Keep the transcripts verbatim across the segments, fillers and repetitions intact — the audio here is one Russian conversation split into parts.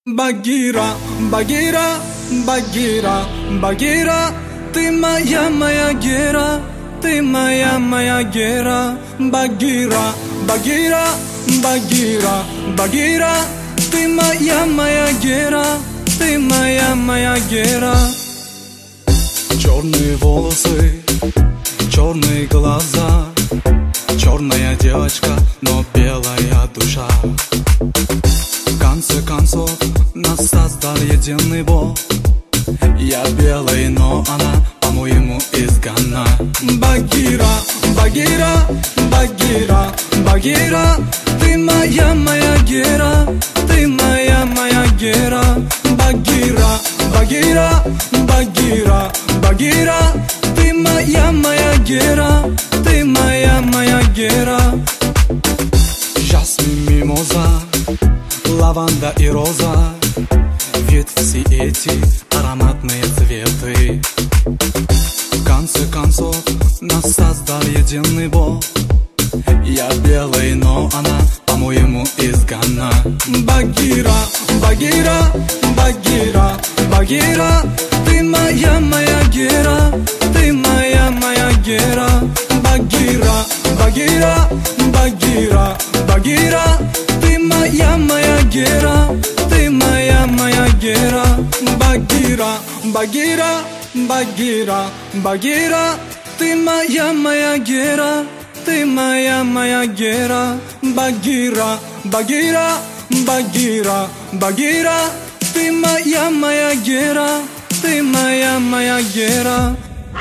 Багира, Багира, Багира, Багира, ты моя, моя Гера, ты моя, моя Гера. Багира, Багира, Багира, Багира, ты моя, моя Гера, ты моя, моя Гера. Черные волосы, черные глаза, черная девочка, но белая душа. В конце концов нас создал единый Бог. Я белый, но она, по-моему, из Гана. Багира, Багира, Багира, Багира, ты моя, моя Гера, ты моя, моя Гера. Багира, Багира, Багира, Багира, ты моя, моя Гера, ты моя, моя Гера. Жасмин, мимоза, лаванда и роза, ведь все эти ароматные цветы. В конце концов нас создал единый Бог. Я белый, но она, по-моему, из Гана. Багира, Багира, Багира, Багира, ты моя, моя Гера, ты моя, моя Гера. Багира, Багира, Багира, Багира, ты моя, моя Гера, ты моя, моя Гера. Багира, Багира, Багира, Багира, ты моя, моя Гера, ты моя, моя Гера. Багира, Багира, Багира, Багира, ты моя, моя Гера, ты моя, моя Гера.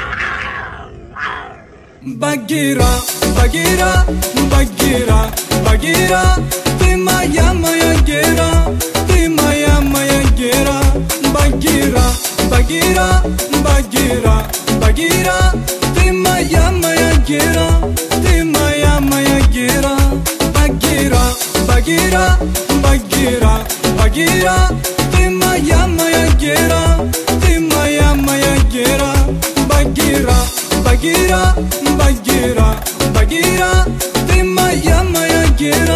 Багира, Багира, Багира, Багира, ты моя, моя Гера, ты моя, моя Гера. Багира, Багира, Багира, Багира, ты моя, моя Гера, ты моя, моя Гера. Багира, Багира, Багира, Багира, ты моя, моя Гера, ты моя, моя Гера. Багира, Багира, Багира, Багира, ты моя, моя Гера.